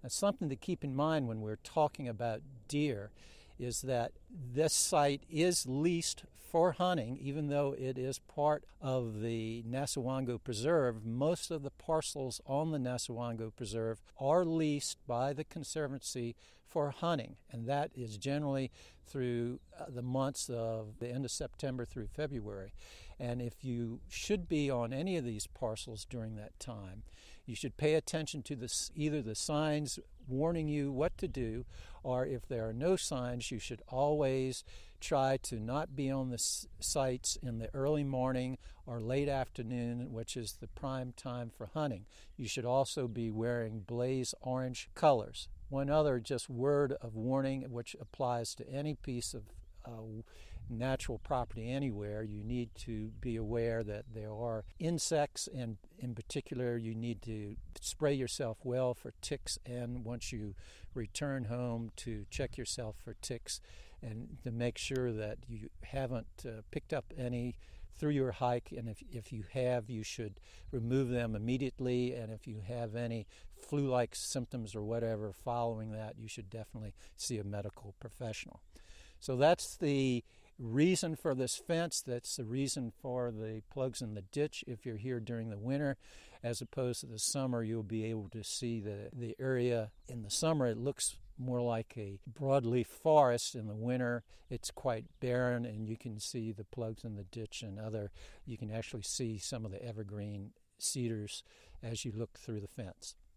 Now, something to keep in mind when we're talking about deer is that this site is leased for hunting, even though it is part of the Nassawango Preserve. Most of the parcels on the Nassawango Preserve are leased by the Conservancy for hunting, and that is generally through the months of the end of September through February. And if you should be on any of these parcels during that time, you should pay attention to either the signs warning you what to do, or if there are no signs, you should always try to not be on the sites in the early morning or late afternoon, which is the prime time for hunting. You should also be wearing blaze orange colors. One other just word of warning, which applies to any piece of natural property anywhere, you need to be aware that there are insects, and in particular you need to spray yourself well for ticks, and once you return home to check yourself for ticks and to make sure that you haven't picked up any through your hike, and if you have, you should remove them immediately, and if you have any flu-like symptoms or whatever following that, you should definitely see a medical professional. So that's the reason for this fence. That's the reason for the plugs in the ditch. If you're here during the winter, as opposed to the summer, you'll be able to see the area. In the summer, it looks more like a broadleaf forest. In the winter, it's quite barren, and you can see the plugs in the ditch and you can actually see some of the evergreen cedars as you look through the fence.